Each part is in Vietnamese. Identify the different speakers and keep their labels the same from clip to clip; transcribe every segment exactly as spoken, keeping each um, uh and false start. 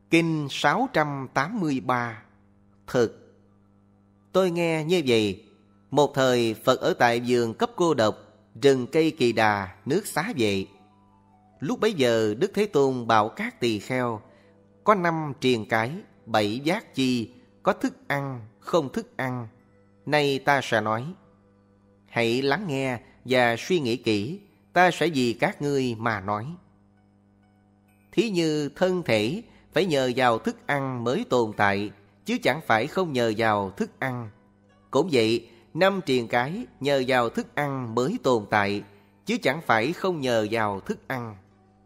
Speaker 1: Kinh sáu trăm tám mươi ba. Thực. Tôi nghe như vậy. Một thời Phật ở tại vườn cấp cô độc, rừng cây kỳ đà, nước Xá Vệ. Lúc bấy giờ Đức Thế Tôn bảo các tỳ kheo, có năm triền cái, bảy giác chi, có thức ăn, không thức ăn. Nay ta sẽ nói. Hãy lắng nghe và suy nghĩ kỹ, ta sẽ vì các ngươi mà nói. Thí như thân thể phải nhờ vào thức ăn mới tồn tại, chứ chẳng phải không nhờ vào thức ăn. Cũng vậy, năm triền cái nhờ vào thức ăn mới tồn tại, chứ chẳng phải không nhờ vào thức ăn.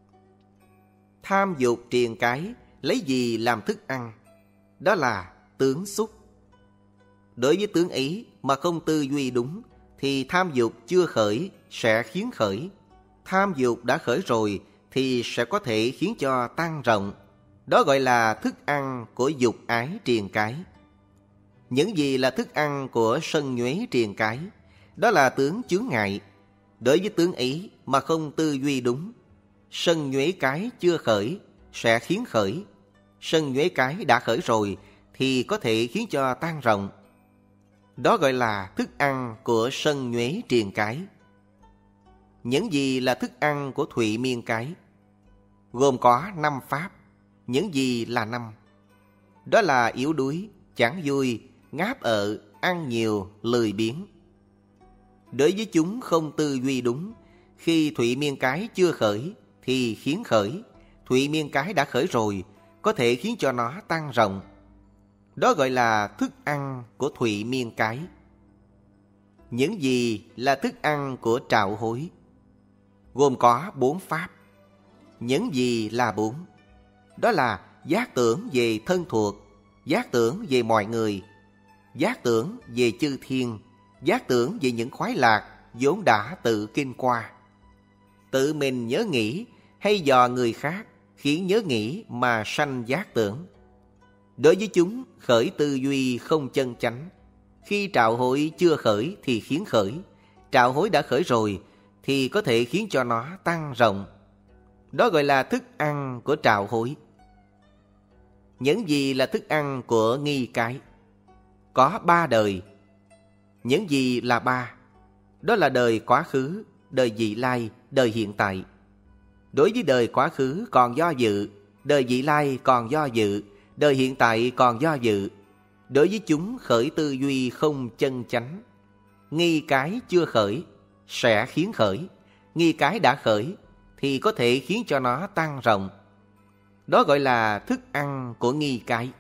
Speaker 1: Tham dục triền cái lấy gì làm thức ăn? Đó là tướng xúc. Đối với tướng ý mà không tư duy đúng, thì tham dục chưa khởi sẽ khiến khởi. Tham dục đã khởi rồi thì sẽ có thể khiến cho tăng rộng. Đó gọi là thức ăn của dục ái triền cái. Những gì là thức ăn của sân nhuế triền cái? Đó là tướng chướng ngại. Đối với tướng ý mà không tư duy đúng, sân nhuế cái chưa khởi sẽ khiến khởi. Sân nhuế cái đã khởi rồi thì có thể khiến cho tăng rộng. Đó gọi là thức ăn của sân nhuế triền cái. Những gì là thức ăn của thụy miên cái? Gồm có năm pháp. Những gì là năm? Đó là yếu đuối, chẳng vui, ngáp ợ, ăn nhiều, lười biếng. Đối với chúng không tư duy đúng, khi thụy miên cái chưa khởi thì khiến khởi. Thụy miên cái đã khởi rồi, có thể khiến cho nó tăng rộng. Đó gọi là thức ăn của thụy miên cái. Những gì là thức ăn của trạo hối? Gồm có bốn pháp. Những gì là bốn? Đó là giác tưởng về thân thuộc, giác tưởng về mọi người, giác tưởng về chư thiên, giác tưởng về những khoái lạc vốn đã tự kinh qua. Tự mình nhớ nghĩ hay dò người khác khiến nhớ nghĩ mà sanh giác tưởng. Đối với chúng khởi tư duy không chân chánh. Khi trạo hối chưa khởi thì khiến khởi. Trạo hối đã khởi rồi thì có thể khiến cho nó tăng rộng. Đó gọi là thức ăn của trạo hối. Những gì là thức ăn của nghi cái? Có ba đời. Những gì là ba? Đó là đời quá khứ, đời vị lai, đời hiện tại. Đối với đời quá khứ còn do dự, đời vị lai còn do dự, đời hiện tại còn do dự. Đối với chúng khởi tư duy không chân chánh. Nghi cái chưa khởi sẽ khiến khởi. Nghi cái đã khởi thì có thể khiến cho nó tăng rộng. Đó gọi là thức ăn của nghi cái.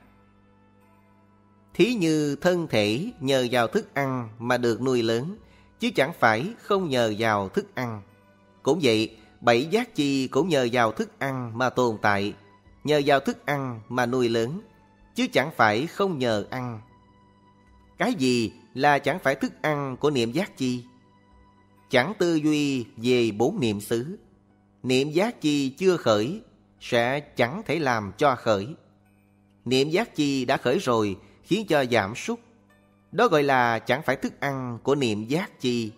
Speaker 1: Thí như thân thể nhờ vào thức ăn mà được nuôi lớn, chứ chẳng phải không nhờ vào thức ăn. Cũng vậy, bảy giác chi cũng nhờ vào thức ăn mà tồn tại, nhờ vào thức ăn mà nuôi lớn, chứ chẳng phải không nhờ ăn. Cái gì là chẳng phải thức ăn của niệm giác chi? Chẳng tư duy về bốn niệm xứ. Niệm giác chi chưa khởi sẽ chẳng thể làm cho khởi. Niệm giác chi đã khởi rồi khiến cho giảm sút. Đó gọi là chẳng phải thức ăn của niệm giác chi.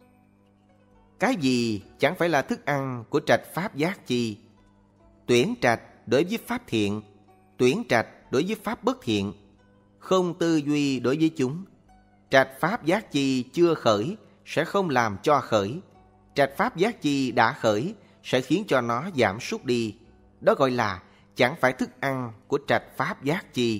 Speaker 1: Cái gì chẳng phải là thức ăn của trạch pháp giác chi? Tuyển trạch đối với pháp thiện, tuyển trạch đối với pháp bất thiện. Không tư duy đối với chúng. Trạch pháp giác chi chưa khởi sẽ không làm cho khởi. Trạch pháp giác chi đã khởi sẽ khiến cho nó giảm sút đi. Đó gọi là chẳng phải thức ăn của trạch pháp giác chi.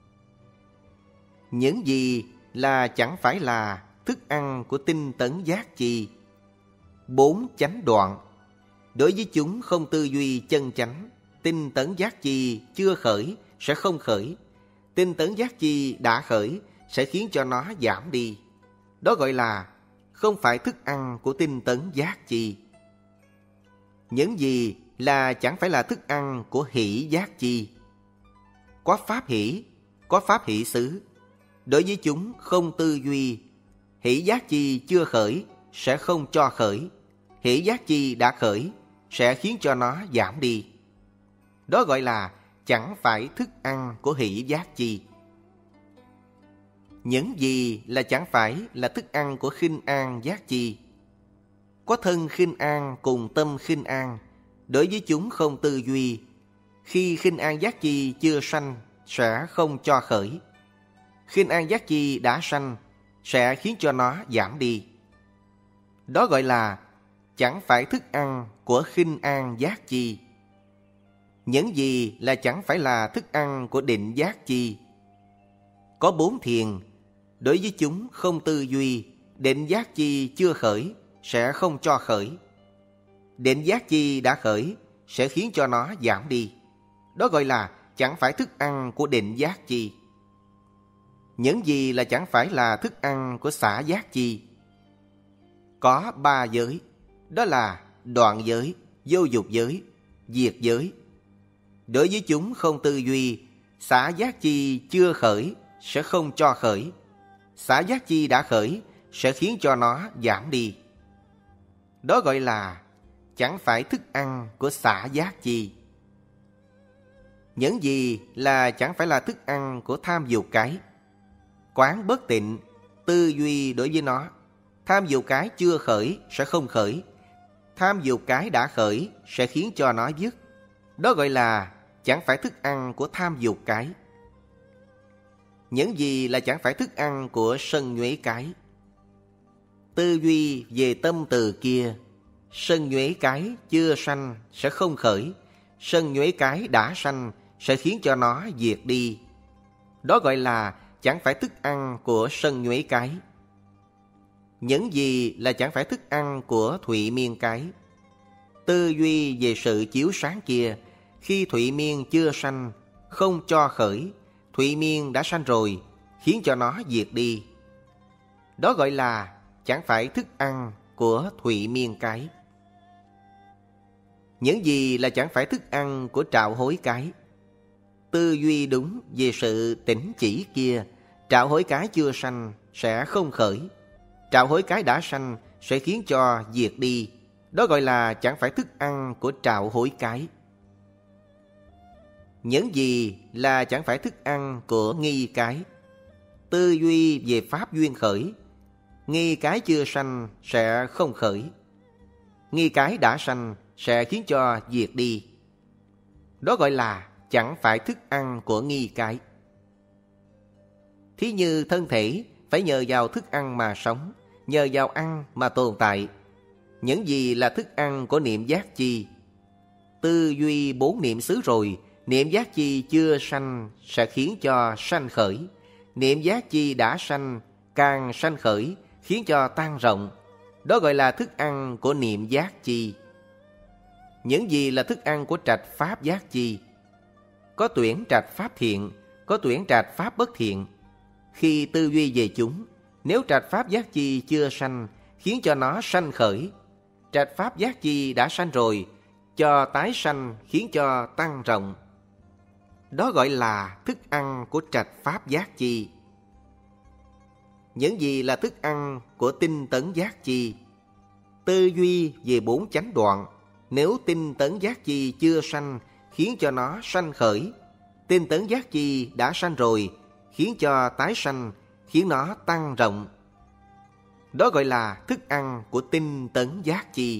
Speaker 1: Những gì là chẳng phải là thức ăn của tinh tấn giác chi? Bốn chánh đoạn. Đối với chúng không tư duy chân chánh, tinh tấn giác chi chưa khởi sẽ không khởi. Tinh tấn giác chi đã khởi sẽ khiến cho nó giảm đi. Đó gọi là không phải thức ăn của tinh tấn giác chi. Những gì là chẳng phải là thức ăn của hỷ giác chi? Có pháp hỷ, có pháp hỷ xứ. Đối với chúng không tư duy. Hỷ giác chi chưa khởi sẽ không cho khởi. Hỷ giác chi đã khởi sẽ khiến cho nó giảm đi. Đó gọi là chẳng phải thức ăn của hỷ giác chi. Những gì là chẳng phải là thức ăn của khinh an giác chi? Có thân khinh an cùng tâm khinh an. Đối với chúng không tư duy. Khi khinh an giác chi chưa sanh sẽ không cho khởi. Khinh an giác chi đã sanh sẽ khiến cho nó giảm đi. Đó gọi là chẳng phải thức ăn của khinh an giác chi. Những gì là chẳng phải là thức ăn của định giác chi? Có bốn thiền, đối với chúng không tư duy, định giác chi chưa khởi sẽ không cho khởi. Định giác chi đã khởi sẽ khiến cho nó giảm đi. Đó gọi là chẳng phải thức ăn của định giác chi. Những gì là chẳng phải là thức ăn của xả giác chi? Có ba giới, đó là đoạn giới, vô dục giới, diệt giới. Đối với chúng không tư duy, xả giác chi chưa khởi sẽ không cho khởi. Xả giác chi đã khởi sẽ khiến cho nó giảm đi. Đó gọi là chẳng phải thức ăn của xả giác chi. Những gì là chẳng phải là thức ăn của tham dục cái? Quán bất tịnh, tư duy đối với nó. Tham dục cái chưa khởi sẽ không khởi. Tham dục cái đã khởi sẽ khiến cho nó dứt. Đó gọi là chẳng phải thức ăn của tham dục cái. Những gì là chẳng phải thức ăn của sân nhuế cái? Tư duy về tâm từ kia. Sân nhuế cái chưa sanh sẽ không khởi. Sân nhuế cái đã sanh sẽ khiến cho nó diệt đi. Đó gọi là chẳng phải thức ăn của sân nhuế cái. Những gì là chẳng phải thức ăn của thụy miên cái? Tư duy về sự chiếu sáng kia. Khi thụy miên chưa sanh, không cho khởi. Thụy miên đã sanh rồi, khiến cho nó diệt đi. Đó gọi là chẳng phải thức ăn của thụy miên cái. Những gì là chẳng phải thức ăn của trạo hối cái? Tư duy đúng về sự tỉnh chỉ kia. Trạo hối cái chưa sanh sẽ không khởi. Trạo hối cái đã sanh sẽ khiến cho diệt đi. Đó gọi là chẳng phải thức ăn của trạo hối cái. Những gì là chẳng phải thức ăn của nghi cái? Tư duy về pháp duyên khởi. Nghi cái chưa sanh sẽ không khởi. Nghi cái đã sanh sẽ khiến cho diệt đi. Đó gọi là chẳng phải thức ăn của nghi cái. Thí như thân thể phải nhờ vào thức ăn mà sống, nhờ vào ăn mà tồn tại. Những gì là thức ăn của niệm giác chi? Tư duy bốn niệm xứ rồi, niệm giác chi chưa sanh sẽ khiến cho sanh khởi. Niệm giác chi đã sanh, càng sanh khởi, khiến cho tăng rộng. Đó gọi là thức ăn của niệm giác chi. Những gì là thức ăn của trạch pháp giác chi? Có tuyển trạch pháp thiện, có tuyển trạch pháp bất thiện. Khi tư duy về chúng, nếu trạch pháp giác chi chưa sanh, khiến cho nó sanh khởi. Trạch pháp giác chi đã sanh rồi, cho tái sanh, khiến cho tăng rộng. Đó gọi là thức ăn của trạch pháp giác chi. Những gì là thức ăn của tinh tấn giác chi? Tư duy về bốn chánh đoạn. Nếu tinh tấn giác chi chưa sanh, khiến cho nó sanh khởi. Tinh tấn giác chi đã sanh rồi, khiến cho tái sanh, khiến nó tăng rộng. Đó gọi là thức ăn của tinh tấn giác chi.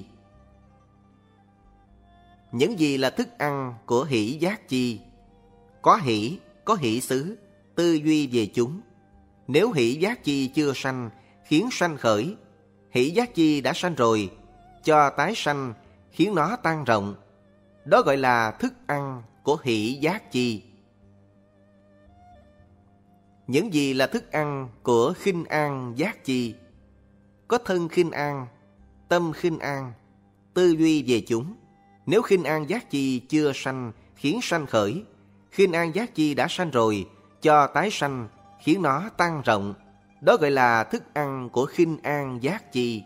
Speaker 1: Những gì là thức ăn của hỷ giác chi? Có hỷ, có hỷ xứ, tư duy về chúng. Nếu hỷ giác chi chưa sanh, khiến sanh khởi. Hỷ giác chi đã sanh rồi, cho tái sanh, khiến nó tăng rộng. Đó gọi là thức ăn của hỷ giác chi. Những gì là thức ăn của khinh an giác chi? Có thân khinh an, tâm khinh an, tư duy về chúng. Nếu khinh an giác chi chưa sanh, khiến sanh khởi. Khinh an giác chi đã sanh rồi, cho tái sanh, khiến nó tăng rộng. Đó gọi là thức ăn của khinh an giác chi.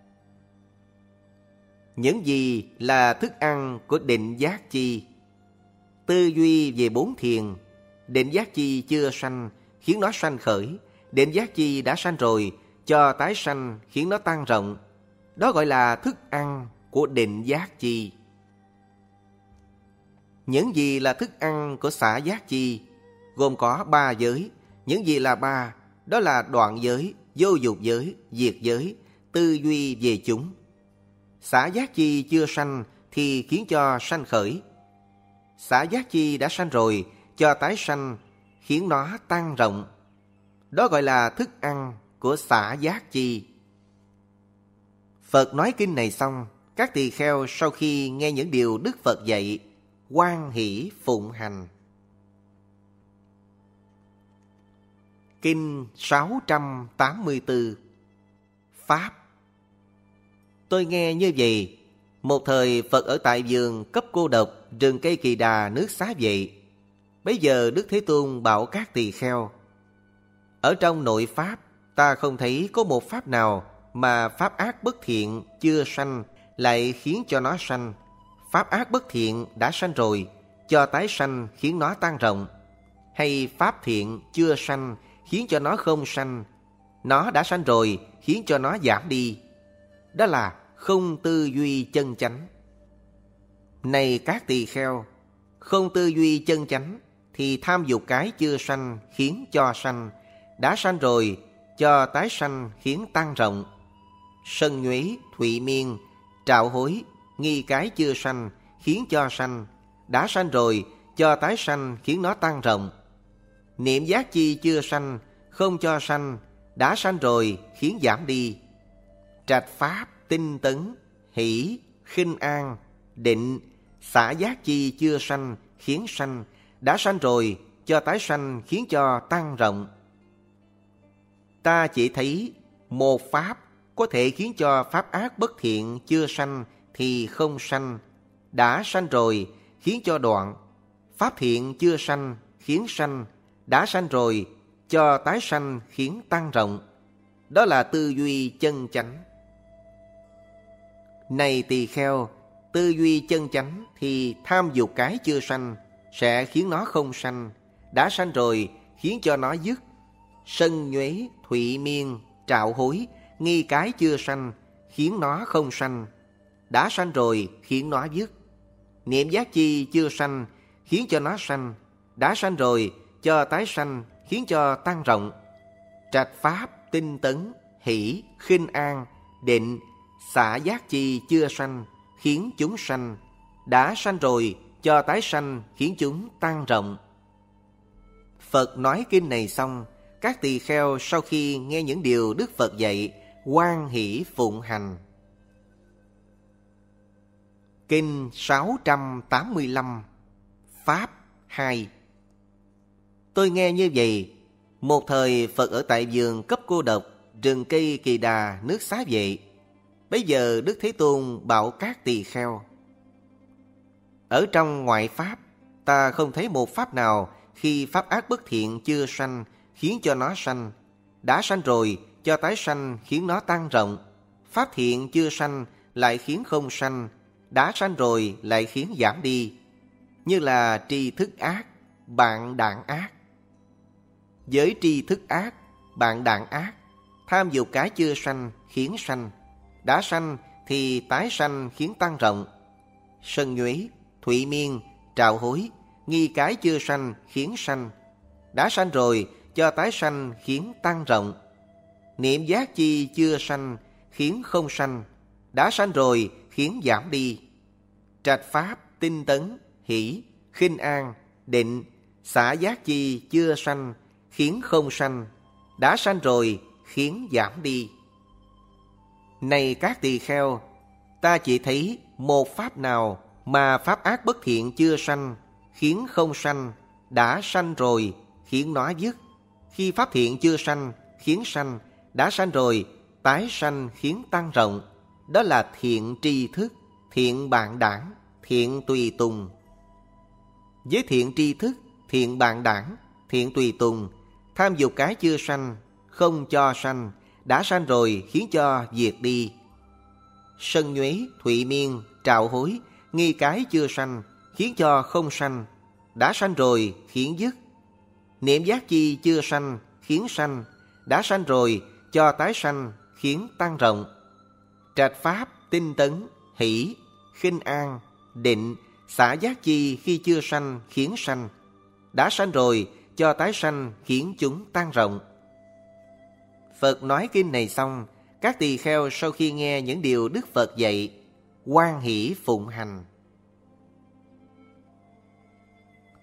Speaker 1: Những gì là thức ăn của định giác chi? Tư duy về bốn thiền. Định giác chi chưa sanh, khiến nó sanh khởi. Định giác chi đã sanh rồi, cho tái sanh, khiến nó tăng rộng. Đó gọi là thức ăn của định giác chi. Những gì là thức ăn của xả giác chi? Gồm có ba giới. Những gì là ba? Đó là đoạn giới, vô dục giới, diệt giới, tư duy về chúng. Xả giác chi chưa sanh thì khiến cho sanh khởi. xả giác chi đã sanh rồi, cho tái sanh, khiến nó tăng rộng. Đó gọi là thức ăn của xả giác chi. Phật nói kinh này xong, các tỳ kheo sau khi nghe những điều Đức Phật dạy, hoan hỷ phụng hành. Kinh sáu trăm tám mươi tư. Pháp. Tôi nghe như vậy, một thời Phật ở tại vườn cấp cô độc, rừng cây Kỳ Đà, nước Xá Vệ. Bấy giờ Đức Thế Tôn bảo các tỳ kheo: ở trong nội Pháp, ta không thấy có một Pháp nào mà Pháp ác bất thiện chưa sanh lại khiến cho nó sanh. Pháp ác bất thiện đã sanh rồi, cho tái sanh khiến nó tăng rộng. Hay Pháp thiện chưa sanh khiến cho nó không sanh. Nó đã sanh rồi khiến cho nó giảm đi. Đó là không tư duy chân chánh. Này các tỳ kheo, không tư duy chân chánh thì tham dục cái chưa sanh khiến cho sanh. Đã sanh rồi, cho tái sanh khiến tăng rộng. Sân nhuế, thụy miên, trạo hối, nghi cái chưa sanh khiến cho sanh. Đã sanh rồi, cho tái sanh khiến nó tăng rộng. Niệm giác chi chưa sanh, không cho sanh. Đã sanh rồi, khiến giảm đi. Trạch pháp, tinh tấn, hỷ, khinh an, định, xả giác chi chưa sanh, khiến sanh. Đã sanh rồi, cho tái sanh khiến cho tăng rộng. Ta chỉ thấy một pháp có thể khiến cho pháp ác bất thiện chưa sanh thì không sanh. Đã sanh rồi, khiến cho đoạn. Pháp thiện chưa sanh, khiến sanh. Đã sanh rồi, cho tái sanh khiến tăng rộng. Đó là tư duy chân chánh. Này tỳ kheo, tư duy chân chánh thì tham dục cái chưa sanh sẽ khiến nó không sanh. Đã sanh rồi, khiến cho nó dứt. Sân nhuế, thụy miên, trạo hối, nghi cái chưa sanh khiến nó không sanh. Đã sanh rồi, khiến nó dứt. Niệm giác chi chưa sanh khiến cho nó sanh. Đã sanh rồi, cho tái sanh khiến cho tăng rộng. Trạch pháp, tinh tấn, hỷ, khinh an, định, xả giác chi chưa sanh khiến chúng sanh. Đã sanh rồi, cho tái sanh khiến chúng tăng rộng. Phật nói kinh này xong, các tỳ kheo sau khi nghe những điều Đức Phật dạy, hoan hỷ phụng hành. Kinh sáu trăm tám mươi lăm. Pháp hai. Tôi nghe như vậy, một thời Phật ở tại vườn cấp cô độc, rừng cây Kỳ Đà, nước Xá Vệ. Bấy giờ Đức Thế Tôn bảo các tỳ kheo: ở trong ngoại Pháp, ta không thấy một Pháp nào khi Pháp ác bất thiện chưa sanh khiến cho nó sanh. Đã sanh rồi, cho tái sanh khiến nó tăng rộng. Pháp thiện chưa sanh lại khiến không sanh. Đã sanh rồi lại khiến giảm đi. Như là tri thức ác, bạn đạn ác. Với tri thức ác, bạn đạn ác, tham dục cái chưa sanh khiến sanh. Đã sanh thì tái sanh khiến tăng rộng. Sân nhuế, thụy miên, trạo hối, nghi cái chưa sanh khiến sanh. Đã sanh rồi, cho tái sanh khiến tăng rộng. Niệm giác chi chưa sanh khiến không sanh. Đã sanh rồi, khiến giảm đi. Trạch pháp, tinh tấn, hỷ, khinh an, định, xả giác chi chưa sanh khiến không sanh. Đã sanh rồi, khiến giảm đi. Này các tỳ kheo, ta chỉ thấy một pháp nào mà pháp ác bất thiện chưa sanh khiến không sanh. Đã sanh rồi, khiến nó dứt. Khi pháp thiện chưa sanh khiến sanh. Đã sanh rồi, tái sanh khiến tăng rộng. Đó là thiện tri thức, thiện bạn đảng, thiện tùy tùng. Với thiện tri thức, thiện bạn đảng, thiện tùy tùng, tham dục cái chưa sanh, không cho sanh. Đã sanh rồi, khiến cho diệt đi. Sân nhuế, thụy miên, trạo hối, nghi cái chưa sanh khiến cho không sanh. Đã sanh rồi, khiến dứt. Niệm giác chi chưa sanh khiến sanh. Đã sanh rồi, cho tái sanh khiến tăng rộng. Trạch pháp, tinh tấn, hỷ, khinh an, định, xả giác chi khi chưa sanh khiến sanh. Đã sanh rồi, cho tái sanh khiến chúng tăng rộng. Phật nói kinh này xong, các tỳ kheo sau khi nghe những điều Đức Phật dạy, hoan hỷ phụng hành.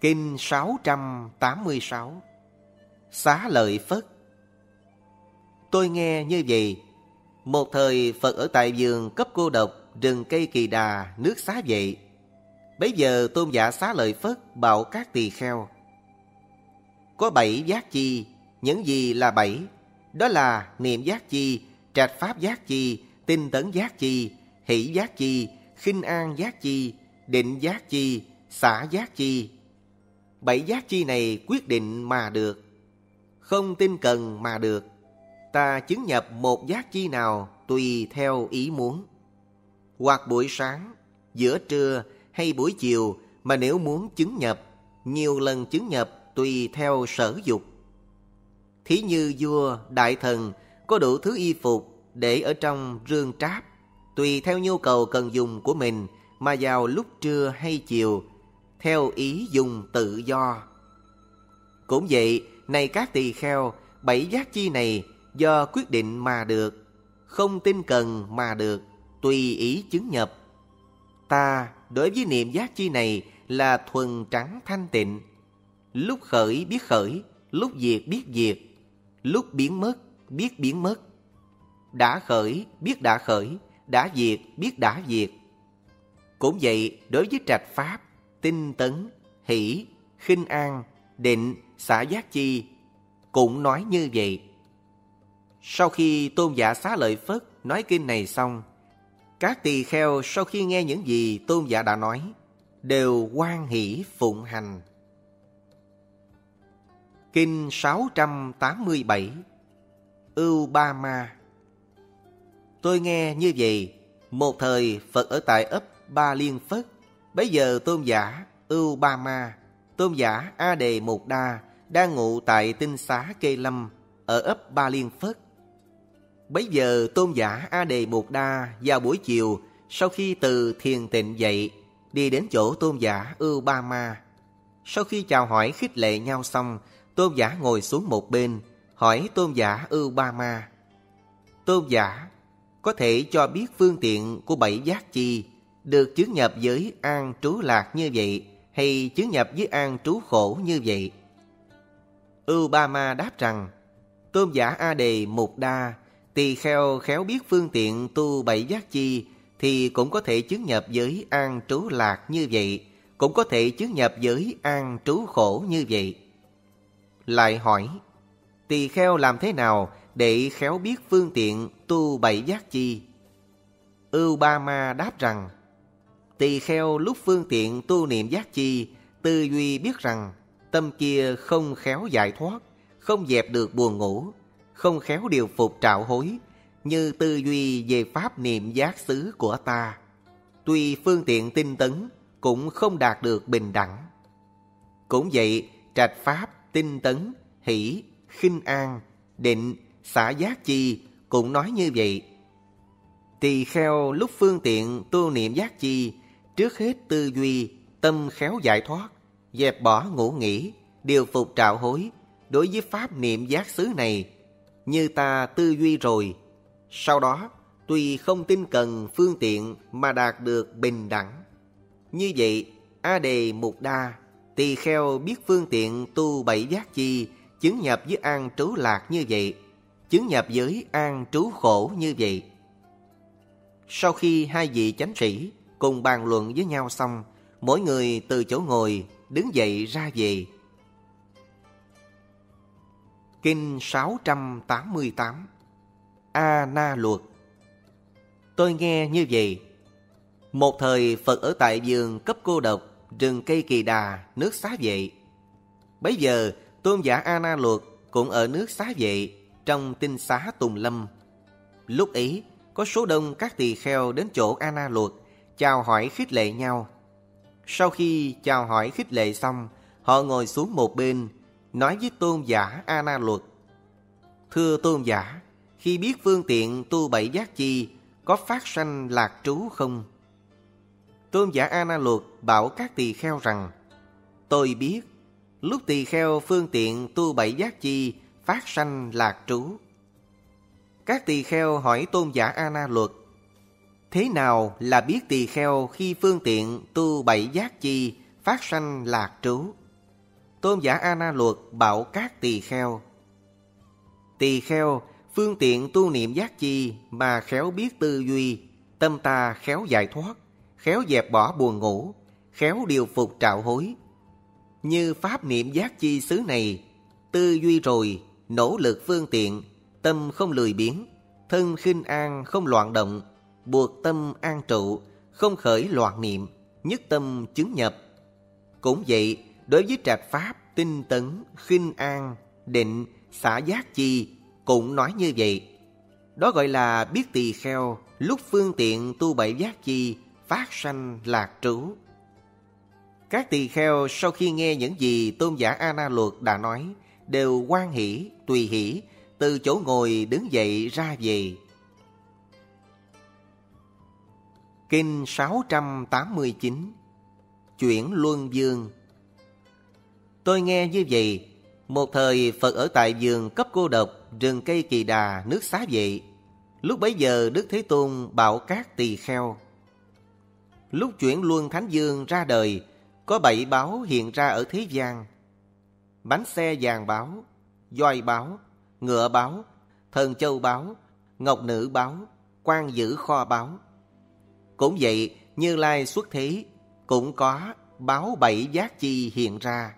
Speaker 1: Kinh sáu trăm tám mươi sáu. Xá Lợi Phất. Tôi nghe như vậy. Một thời Phật ở tại vườn cấp cô độc, rừng cây kỳ đà, nước Xá Vệ. Bấy giờ tôn giả Xá Lợi Phất bảo các tỳ kheo: có bảy giác chi. Những gì là bảy? Đó là niệm giác chi, trạch pháp giác chi, tinh tấn giác chi, hỷ giác chi, khinh an giác chi, định giác chi, xả giác chi. Bảy giác chi này quyết định mà được, không tinh cần mà được. Ta chứng nhập một giác chi nào tùy theo ý muốn, hoặc buổi sáng, giữa trưa hay buổi chiều, mà nếu muốn chứng nhập, nhiều lần chứng nhập tùy theo sở dục. Thí như vua, đại thần có đủ thứ y phục để ở trong rương tráp, tùy theo nhu cầu cần dùng của mình mà vào lúc trưa hay chiều, theo ý dùng tự do. Cũng vậy, này các tỳ kheo, bảy giác chi này do quyết định mà được, không tinh cần mà được, tùy ý chứng nhập. Ta đối với niệm giác chi này là thuần trắng thanh tịnh. Lúc khởi biết khởi, lúc diệt biết diệt, lúc biến mất biết biến mất. Đã khởi biết đã khởi, đã diệt biết đã diệt. Cũng vậy, đối với trạch pháp, tinh tấn, hỷ, khinh an, định, xả giác chi, cũng nói như vậy. Sau khi tôn giả Xá Lợi Phất nói kinh này xong, các tỳ kheo sau khi nghe những gì tôn giả đã nói, đều hoan hỷ phụng hành. Kinh sáu trăm tám mươi bảy. Ưu Ba Ma. Tôi nghe như vậy. Một thời Phật ở tại ấp Ba Liên Phất. Bấy giờ tôn giả Ưu Ba Ma, tôn giả A Đề Mục Đa đang ngụ tại tinh xá Kê Lâm ở ấp Ba Liên Phất. Bấy giờ tôn giả A Đề Mục Đa vào buổi chiều, sau khi từ thiền tịnh dậy, đi đến chỗ tôn giả Ưu Ba Ma. Sau khi chào hỏi khích lệ nhau xong, tôn giả ngồi xuống một bên, hỏi tôn giả Ưu Ba Ma: tôn giả, có thể cho biết phương tiện của bảy giác chi được chứng nhập với an trú lạc như vậy, hay chứng nhập với an trú khổ như vậy? Ưu Ba Ma đáp rằng: tôn giả A Đề Mục Đa, tỳ kheo khéo biết phương tiện tu bảy giác chi thì cũng có thể chứng nhập với an trú lạc như vậy, cũng có thể chứng nhập với an trú khổ như vậy. Lại hỏi: tỳ kheo làm thế nào để khéo biết phương tiện tu bảy giác chi? Ưu Ba Ma đáp rằng: tỳ kheo lúc phương tiện tu niệm giác chi, tư duy biết rằng tâm kia không khéo giải thoát, không dẹp được buồn ngủ, không khéo điều phục trạo hối, như tư duy về pháp niệm giác xứ của ta. Tuy phương tiện tinh tấn, cũng không đạt được bình đẳng. Cũng vậy, trạch pháp, tinh tấn, hỷ, khinh an, định, xả giác chi cũng nói như vậy. Tỳ kheo lúc phương tiện tu niệm giác chi, trước hết tư duy, tâm khéo giải thoát, dẹp bỏ ngủ nghỉ, điều phục trạo hối. Đối với pháp niệm giác xứ này, như ta tư duy rồi, sau đó tuy không tinh cần phương tiện mà đạt được bình đẳng. Như vậy, A Đề Mục Đa, tỳ kheo biết phương tiện tu bảy giác chi, chứng nhập với an trú lạc như vậy, chứng nhập với an trú khổ như vậy. Sau khi hai vị chánh sĩ cùng bàn luận với nhau xong, mỗi người từ chỗ ngồi đứng dậy ra về. Kinh sáu trăm tám mươi tám. A Na Luật. Tôi nghe như vậy. Một thời Phật ở tại vườn cấp cô độc, rừng cây kỳ đà, nước Xá Vệ. Bấy giờ tôn giả A Na Luật cũng ở nước Xá Vệ, trong tinh xá Tùng Lâm. Lúc ấy có số đông các tỳ kheo đến chỗ A Na Luật, chào hỏi khích lệ nhau. Sau khi chào hỏi khích lệ xong, họ ngồi xuống một bên, nói với tôn giả A Na Luật: thưa tôn giả, khi biết phương tiện tu bảy giác chi, có phát sanh lạc trú không? Tôn giả A Na Luật bảo các tỳ kheo rằng: tôi biết, lúc tỳ kheo phương tiện tu bảy giác chi, phát sanh lạc trú. Các tỳ kheo hỏi tôn giả A Na Luật: thế nào là biết tỳ kheo khi phương tiện tu bảy giác chi, phát sanh lạc trú? Tôn giả A Na Luật bảo các tỳ kheo: Tỳ kheo, phương tiện tu niệm giác chi mà khéo biết tư duy, tâm ta khéo giải thoát, khéo dẹp bỏ buồn ngủ, khéo điều phục trạo hối. Như pháp niệm giác chi xứ này, tư duy rồi, nỗ lực phương tiện, tâm không lười biếng, thân khinh an không loạn động, buộc tâm an trụ, không khởi loạn niệm, nhất tâm chứng nhập. Cũng vậy, đối với trạch pháp, tinh tấn, khinh an, định, xả giác chi, cũng nói như vậy. Đó gọi là biết tỳ kheo, lúc phương tiện tu bảy giác chi, phát sanh lạc trú. Các tỳ kheo sau khi nghe những gì tôn giả A Na Luật đã nói, đều hoan hỷ, tùy hỷ, từ chỗ ngồi đứng dậy ra về. Kinh sáu trăm tám mươi chín. Chuyển Luân Dương. Tôi nghe như vậy, một thời Phật ở tại vườn cấp cô độc, rừng cây Kỳ Đà, nước Xá Vệ. Lúc bấy giờ Đức Thế Tôn bảo các tỳ kheo: Lúc Chuyển Luân Thánh Dương ra đời, có bảy báo hiện ra ở thế gian: bánh xe vàng báo, voi báo, ngựa báo, thần châu báo, ngọc nữ báo, quan giữ kho báo. Cũng vậy, Như Lai xuất thế cũng có báo bảy giác chi hiện ra.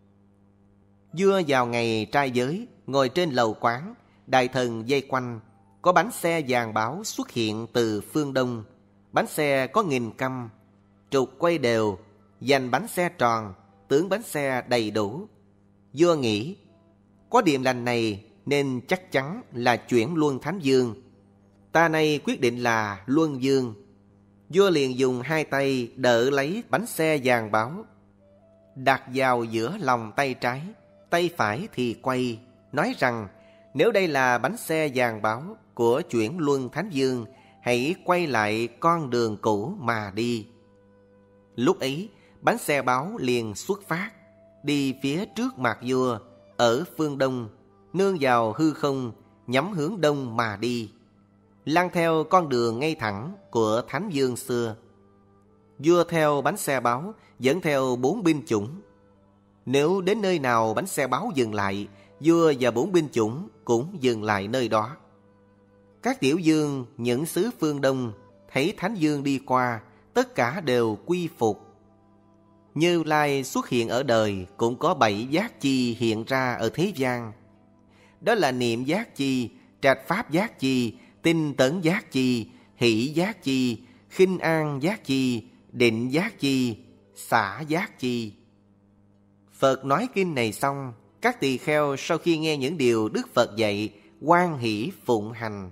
Speaker 1: Vua vào ngày trai giới, ngồi trên lầu quán, đại thần vây quanh, có bánh xe vàng báo xuất hiện từ phương đông. Bánh xe có nghìn căm, trục quay đều, dành bánh xe tròn, tướng bánh xe đầy đủ. Vua nghĩ, có điềm lành này nên chắc chắn là Chuyển Luân Thánh Dương. Ta nay quyết định là Luân Dương. Vua liền dùng hai tay đỡ lấy bánh xe vàng báo, đặt vào giữa lòng tay trái, tay phải thì quay, nói rằng: nếu đây là bánh xe vàng báo của Chuyển Luân Thánh Dương, hãy quay lại con đường cũ mà đi. Lúc ấy, bánh xe báo liền xuất phát, đi phía trước mặt vua, ở phương đông, nương vào hư không, nhắm hướng đông mà đi, lăn theo con đường ngay thẳng của Thánh Dương xưa. Vua theo bánh xe báo, dẫn theo bốn binh chủng. Nếu đến nơi nào bánh xe báo dừng lại, vua và bốn binh chủng cũng dừng lại nơi đó. Các tiểu dương, những xứ phương đông, thấy Thánh Dương đi qua, tất cả đều quy phục. Như Lai xuất hiện ở đời, cũng có bảy giác chi hiện ra ở thế gian. Đó là niệm giác chi, trạch pháp giác chi, tinh tấn giác chi, hỷ giác chi, khinh an giác chi, định giác chi, xả giác chi. Phật nói kinh này xong, các tỳ kheo sau khi nghe những điều Đức Phật dạy, hoan hỷ phụng hành.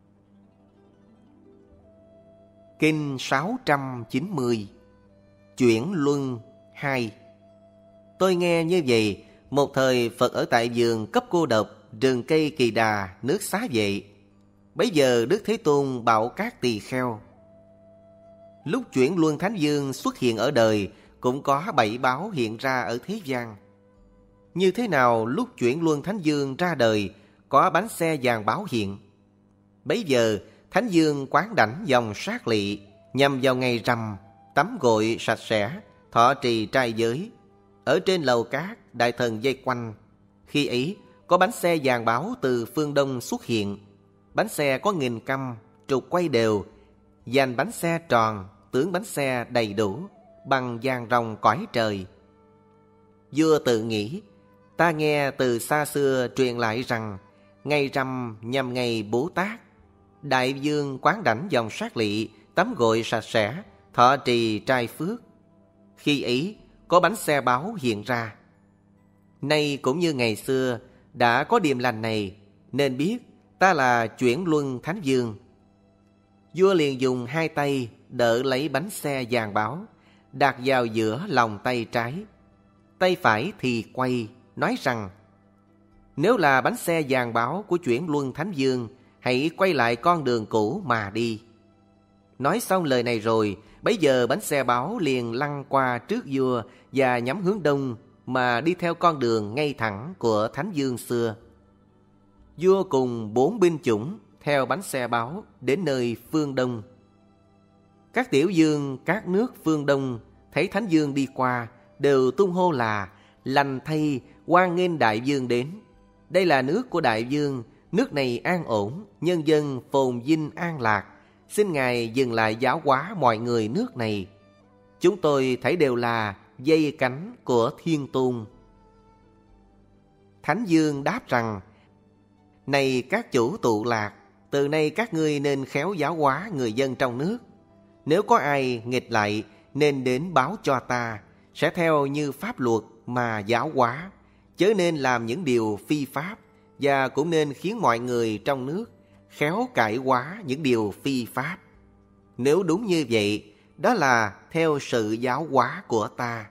Speaker 1: Kinh sáu trăm chín mươi. Chuyển Luân hai. Tôi nghe như vậy, một thời Phật ở tại vườn cấp cô độc, rừng cây Kỳ Đà, nước Xá Vệ. Bấy giờ Đức Thế Tôn bảo các tỳ kheo: lúc Chuyển Luân Thánh Dương xuất hiện ở đời, cũng có bảy báo hiện ra ở thế gian. Như thế nào lúc Chuyển Luân Thánh Dương ra đời, có bánh xe vàng báo hiện. Bấy giờ Thánh Dương quán đảnh dòng sát lỵ, nhằm vào ngày rằm, tắm gội sạch sẽ, thọ trì trai giới. Ở trên lầu cát, đại thần vây quanh. Khi ấy, có bánh xe vàng báo từ phương đông xuất hiện. Bánh xe có nghìn căm, trục quay đều, dàn bánh xe tròn, tướng bánh xe đầy đủ, bằng vàng ròng cõi trời. Vua tự nghĩ, ta nghe từ xa xưa truyền lại rằng, ngày rằm nhằm ngày Bố Tát. Đại vương quán đảnh dòng sát lỵ, tắm gội sạch sẽ, thọ trì trai phước. Khi ấy, có bánh xe báo hiện ra. Nay cũng như ngày xưa, đã có điềm lành này, nên biết ta là Chuyển Luân Thánh Dương. Vua liền dùng hai tay đỡ lấy bánh xe vàng báo, đặt vào giữa lòng tay trái. Tay phải thì quay, nói rằng: nếu là bánh xe vàng báo của Chuyển Luân Thánh Dương, hãy quay lại con đường cũ mà đi. Nói xong lời này rồi, bấy giờ bánh xe báo liền lăn qua trước vua và nhắm hướng đông mà đi theo con đường ngay thẳng của Thánh Dương xưa. Vua cùng bốn binh chủng theo bánh xe báo đến nơi phương đông. Các tiểu dương các nước phương đông thấy Thánh Dương đi qua, đều tung hô là: Lành thay, hoan nghênh đại vương đến. Đây là nước của đại vương, nước này an ổn, nhân dân phồn vinh an lạc. Xin Ngài dừng lại giáo hóa mọi người nước này. Chúng tôi thấy đều là dây cánh của Thiên Tôn. Thánh Dương đáp rằng: Này các chủ tụ lạc, từ nay các ngươi nên khéo giáo hóa người dân trong nước. Nếu có ai nghịch lại, nên đến báo cho ta, sẽ theo như pháp luật mà giáo hóa, chớ nên làm những điều phi pháp, và cũng nên khiến mọi người trong nước khéo cải hóa những điều phi pháp. Nếu đúng như vậy, đó là theo sự giáo hóa của ta.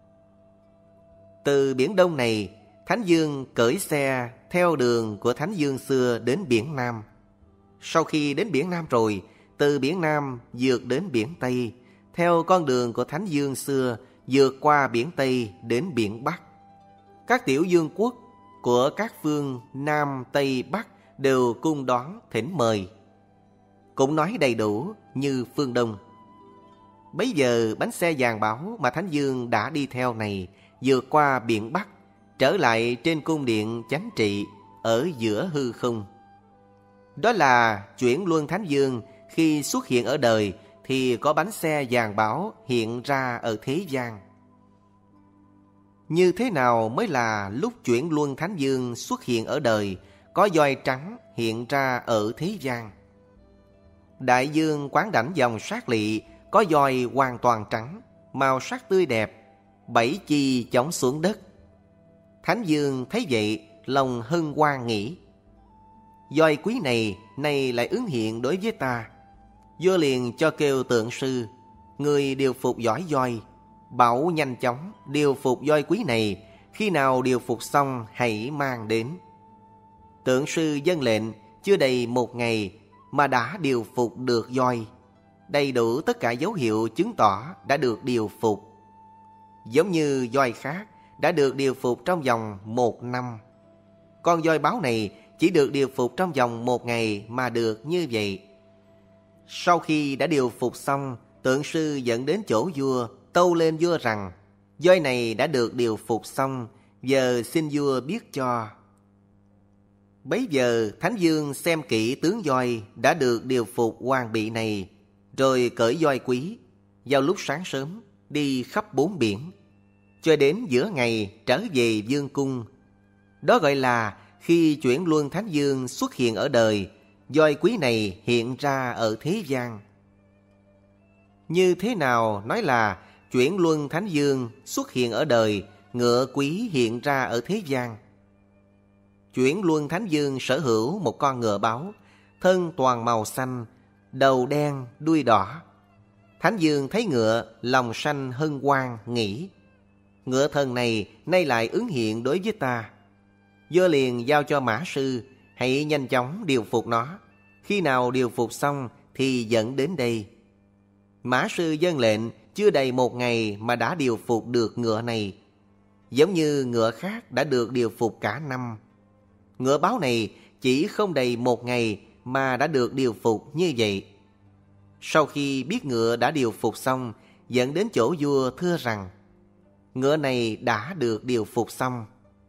Speaker 1: Từ biển Đông này, Thánh Dương cởi xe theo đường của Thánh Dương xưa đến biển Nam. Sau khi đến biển Nam rồi, từ biển Nam vượt đến biển Tây, theo con đường của Thánh Dương xưa vượt qua biển Tây đến biển Bắc. Các tiểu vương quốc của các phương Nam, Tây, Bắc đều cung đón thỉnh mời. Cũng nói đầy đủ như phương Đông. Bấy giờ bánh xe vàng báu mà Thánh Dương đã đi theo này vượt qua biển Bắc, trở lại trên cung điện chánh trị ở giữa hư không. Đó là chuyển luân Thánh Dương khi xuất hiện ở đời thì có bánh xe vàng báu hiện ra ở thế gian. Như thế nào mới là lúc chuyển luân Thánh Dương xuất hiện ở đời có voi trắng hiện ra ở thế gian? Đại dương quán đảnh dòng sát lị có voi hoàn toàn trắng, màu sắc tươi đẹp, bảy chi chóng xuống đất. Thánh Dương thấy vậy, lòng hân hoan nghĩ: Voi quý này nay lại ứng hiện đối với ta. Vua liền cho kêu tượng sư, người điều phục giỏi voi, bảo nhanh chóng điều phục voi quý này, khi nào điều phục xong hãy mang đến. Tượng sư vâng lệnh, chưa đầy một ngày mà đã điều phục được voi, đầy đủ tất cả dấu hiệu chứng tỏ đã được điều phục. Giống như voi khác đã được điều phục trong vòng một năm, con voi báo này chỉ được điều phục trong vòng một ngày mà được như vậy. Sau khi đã điều phục xong, tượng sư dẫn đến chỗ vua, tâu lên vua rằng: Voi này đã được điều phục xong, giờ xin vua biết cho. Bấy giờ Thánh Dương xem kỹ tướng voi đã được điều phục hoàn bị này, rồi cởi voi quý, vào lúc sáng sớm đi khắp bốn biển, cho đến giữa ngày trở về vương cung. Đó gọi là khi chuyển luân Thánh Dương xuất hiện ở đời, voi quý này hiện ra ở thế gian. Như thế nào nói là chuyển luân Thánh Dương xuất hiện ở đời, ngựa quý hiện ra ở thế gian? Chuyển luân Thánh Dương sở hữu một con ngựa báo, thân toàn màu xanh, đầu đen, đuôi đỏ. Thánh Dương thấy ngựa, lòng sanh hân hoan, nghĩ: Ngựa thần này nay lại ứng hiện đối với ta. Vua liền giao cho mã sư, hãy nhanh chóng điều phục nó. Khi nào điều phục xong thì dẫn đến đây. Mã sư vâng lệnh, chưa đầy một ngày mà đã điều phục được ngựa này, giống như ngựa khác đã được điều phục cả năm. Ngựa báo này chỉ không đầy một ngày mà đã được điều phục như vậy. Sau khi biết ngựa đã điều phục xong, dẫn đến chỗ vua thưa rằng: Ngựa này đã được điều phục xong.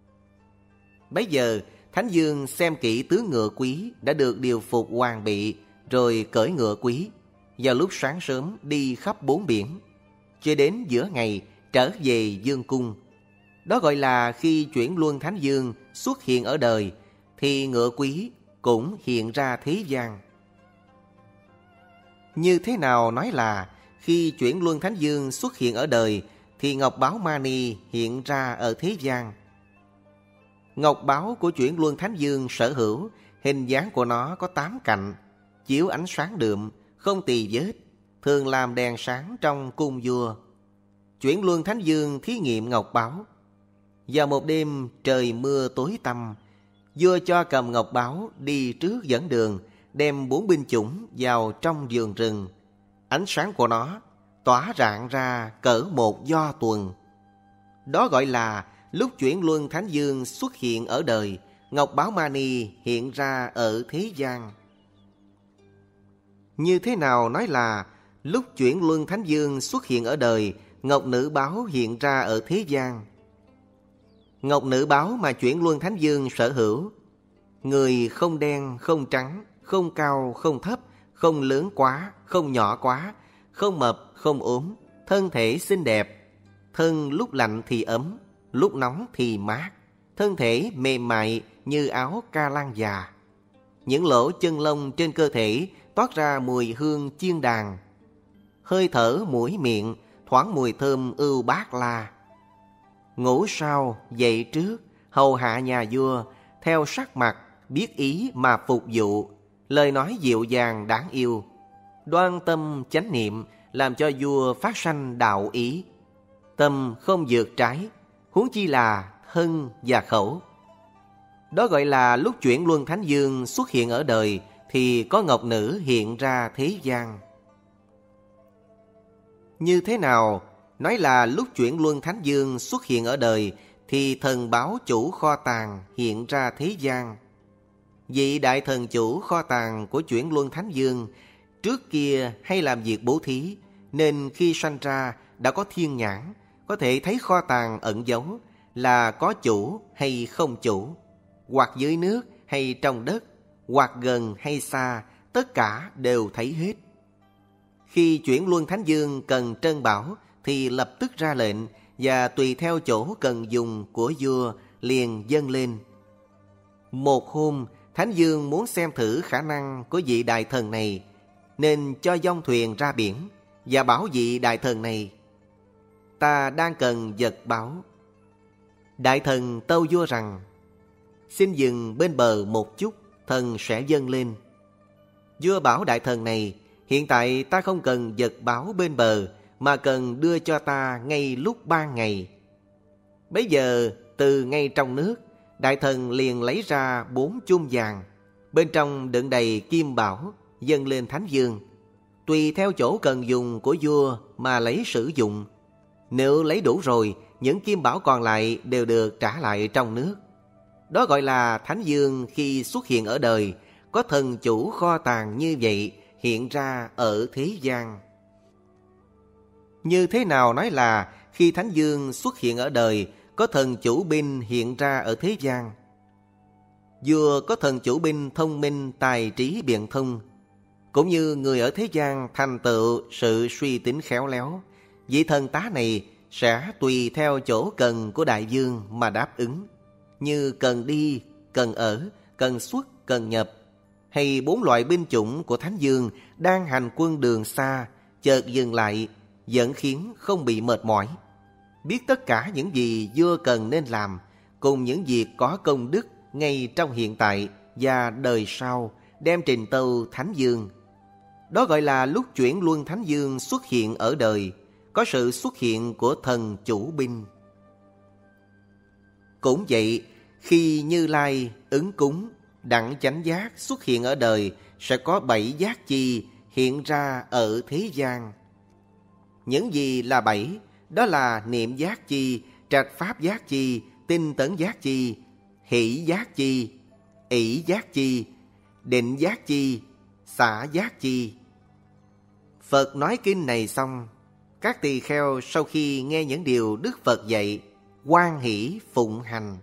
Speaker 1: Bấy giờ Thánh Dương xem kỹ tướng ngựa quý đã được điều phục hoàn bị, rồi cởi ngựa quý, vào lúc sáng sớm đi khắp bốn biển, cho đến giữa ngày trở về vương cung. Đó gọi là khi chuyển luân Thánh Dương xuất hiện ở đời, thì ngựa quý cũng hiện ra thế gian. Như thế nào nói là khi chuyển luân Thánh Dương xuất hiện ở đời, thì ngọc báo Mani hiện ra ở thế gian. Ngọc báo của chuyển luân Thánh Dương sở hữu, hình dáng của nó có tám cạnh, chiếu ánh sáng đượm, không tì vết, thường làm đèn sáng trong cung vua. Chuyển luân Thánh Dương thí nghiệm ngọc báo. Vào một đêm trời mưa tối tăm, vua cho cầm ngọc báo đi trước dẫn đường, đem bốn binh chủng vào trong vườn rừng. Ánh sáng của nó tỏa rạng ra cỡ một do tuần. Đó gọi là lúc chuyển luân Thánh Dương xuất hiện ở đời, ngọc báo Mani hiện ra ở thế gian. Như thế nào nói là lúc chuyển luân Thánh Dương xuất hiện ở đời, ngọc nữ báo hiện ra ở thế gian? ngọc nữ báu mà Chuyển Luân Thánh Dương sở hữu. Người không đen, không trắng, không cao, không thấp, không lớn quá, không nhỏ quá, không mập, không ốm, thân thể xinh đẹp. Thân lúc lạnh thì ấm, lúc nóng thì mát. Thân thể mềm mại như áo ca lan già. Những lỗ chân lông trên cơ thể toát ra mùi hương chiên đàn. Hơi thở mũi miệng thoáng mùi thơm ưu bát la. Ngủ sau dậy trước, hầu hạ nhà vua, theo sắc mặt biết ý mà phục vụ. Lời nói dịu dàng đáng yêu, đoan tâm chánh niệm, làm cho vua phát sanh đạo ý. Tâm không vượt trái, huống chi là thân và khẩu. Đó gọi là lúc Chuyển Luân Thánh Dương xuất hiện ở đời thì có ngọc nữ hiện ra thế gian. Như thế nào nói là lúc Chuyển Luân Thánh Dương xuất hiện ở đời thì thần báo chủ kho tàng hiện ra thế gian? Vị đại thần chủ kho tàng của Chuyển Luân Thánh Dương trước kia hay làm việc bố thí, nên khi sanh ra đã có thiên nhãn, có thể thấy kho tàng ẩn giấu là có chủ hay không chủ, hoặc dưới nước hay trong đất, hoặc gần hay xa, tất cả đều thấy hết. Khi Chuyển Luân Thánh Dương cần trân bảo thì lập tức ra lệnh, và tùy theo chỗ cần dùng của vua liền dâng lên. Một hôm, Thánh Dương muốn xem thử khả năng của vị đại thần này, nên cho dông thuyền ra biển và bảo vị đại thần này: ta đang cần vật báu. Đại thần tâu vua rằng: xin dừng bên bờ một chút, thần sẽ dâng lên. Vua bảo đại thần này: hiện tại ta không cần vật báu bên bờ, mà cần đưa cho ta ngay lúc ban ngày. Bấy giờ từ ngay trong nước, đại thần liền lấy ra bốn chung vàng, bên trong đựng đầy kim bảo, dâng lên Thánh Dương. Tùy theo chỗ cần dùng của vua mà lấy sử dụng. Nếu lấy đủ rồi, những kim bảo còn lại đều được trả lại trong nước. Đó gọi là Thánh Dương khi xuất hiện ở đời, có thần chủ kho tàng như vậy hiện ra ở thế gian. Như thế nào nói là khi Thánh Dương xuất hiện ở đời, có thần chủ binh hiện ra ở thế gian? Vua có thần chủ binh thông minh, tài trí biện thông, cũng như người ở thế gian thành tựu sự suy tính khéo léo. Vị thần tá này sẽ tùy theo chỗ cần của đại vương mà đáp ứng, như cần đi, cần ở, cần xuất, cần nhập, hay bốn loại binh chủng của Thánh Dương đang hành quân đường xa, chợt dừng lại, vẫn khiến không bị mệt mỏi. Biết tất cả những gì vua cần nên làm, cùng những việc có công đức ngay trong hiện tại và đời sau, đem trình tâu Thánh Dương. Đó gọi là lúc Chuyển Luân Thánh Dương xuất hiện ở đời, có sự xuất hiện của thần chủ binh. Cũng vậy, khi Như Lai, Ứng Cúng, Đặng Chánh Giác xuất hiện ở đời, sẽ có bảy giác chi hiện ra ở thế gian. Những gì là bảy? Đó là niệm giác chi, trạch pháp giác chi, tinh tấn giác chi, hỷ giác chi, ỷ giác chi, định giác chi, xả giác chi. Phật nói kinh này xong, các tỳ kheo sau khi nghe những điều Đức Phật dạy, hoan hỷ phụng hành.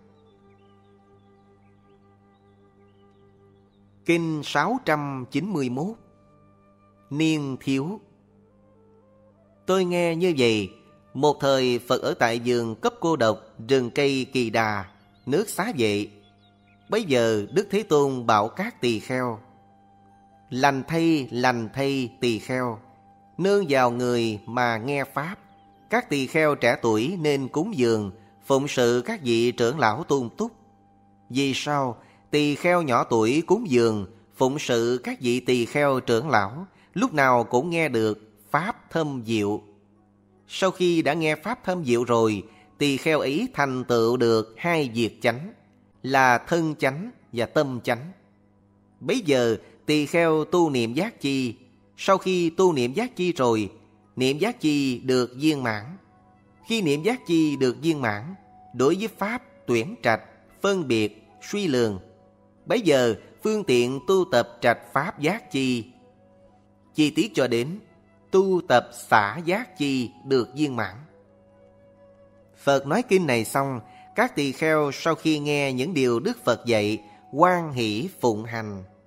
Speaker 1: Kinh sáu trăm chín mươi mốt. Niên Thiếu. Tôi nghe như vậy, một thời Phật ở tại vườn cấp cô độc, rừng cây Kỳ Đà, nước Xá Vệ. Bấy giờ Đức Thế Tôn bảo các tỳ kheo: lành thay, lành thay tỳ kheo, nương vào người mà nghe pháp. Các tỳ kheo trẻ tuổi nên cúng dường, phụng sự các vị trưởng lão tôn túc. Vì sao? Tỳ kheo nhỏ tuổi cúng dường, phụng sự các vị tỳ kheo trưởng lão, lúc nào cũng nghe được pháp thâm diệu. Sau khi đã nghe pháp thâm diệu rồi, tỳ kheo ấy thành tựu được hai việc chánh, là thân chánh và tâm chánh. Bấy giờ tỳ kheo tu niệm giác chi. Sau khi tu niệm giác chi rồi, niệm giác chi được viên mãn. Khi niệm giác chi được viên mãn, đối với pháp tuyển trạch, phân biệt, suy lường, bấy giờ phương tiện tu tập trạch pháp giác chi. Chi tiết cho đến tu tập xả giác chi được viên mãn. Phật nói kinh này xong, Các tỳ kheo sau khi nghe những điều Đức Phật dạy, hoan hỷ phụng hành.